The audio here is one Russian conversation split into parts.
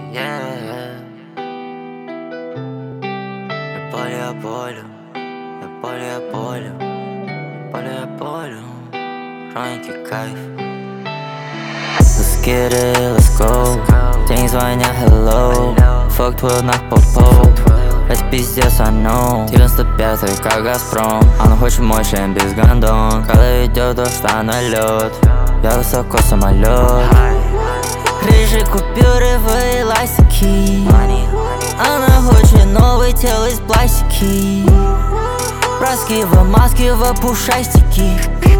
Yeah. Я поле, хроники кайф. Let's get it, let's go. День звонят, hello. Fuck 12 на попол. Это пиздец, I know. 95-й, как Газпром. Она хочет мой член без гондон. Когда идет дождь, она лед. Я высоко самолет. Рыжие купюры в эластики. Она хочет новый тело из пластики. Праски в маске, в пушастики.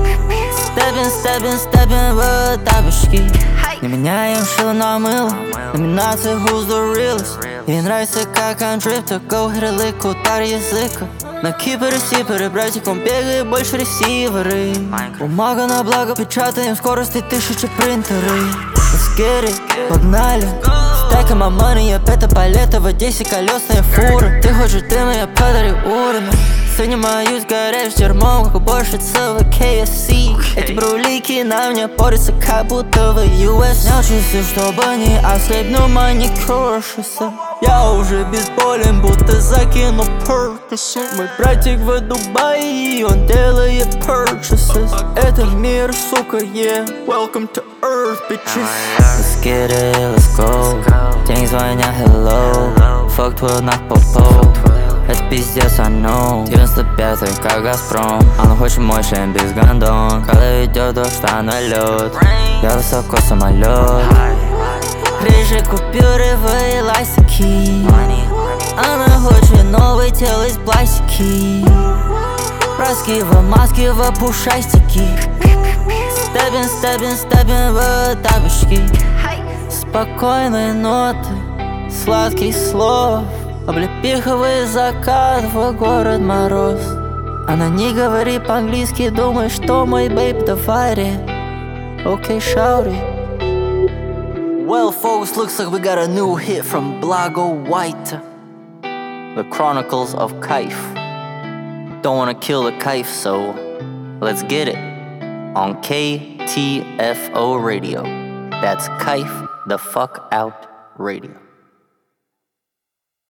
Степен в тапочки. Не меняем шило на мыло. Номинация Who's the realest. Ей нравится, как он дрифтер. Go hit a lick, удар языка. На киперы, братиком бегает больше ресиверы. Бумага на благо, печатаем скорости 1000 принтеры. Let's get it, погнали. Стека my money, я пета-палета, в Одессе колесная фура. Ты хочешь дыма, я подарю урами. Занимаюсь горящим дерьмом, как уборщица в KFC. Эти брулики на мне порятся, как будто в US. Снял часы, чтобы не ослепнуть маникюрщица. Я уже бейсболен, будто закинул Перкисы. Мой братик в Дубае, он делает purchases. Это мир, сука, yeah. Welcome to Earth, bitches. Let's get it, let's go. День звонят, hello. Fuck 12 на попол. Это пиздец, I know. 95-й, как Газпром. Она хочет мой член без гондон. Когда идет дождь, она лед. Я высоко самолет. Рыжие купюры в эластики. Она хочет новый тело из пластики. Праски в маске, в пушастики. Степен в тапочки. Спокойные ноты, сладких слов. Облепиховый закат, в город мороз. Она не говорит по-английски, думает, что мой бейб дофарит. Okay, shouty. Well, folks, looks like we got a new hit from Blago White. The Chronicles of Kaif. Don't wanna kill the Kaif, so let's get it on KTFO Radio. That's Kaif the fuck out radio.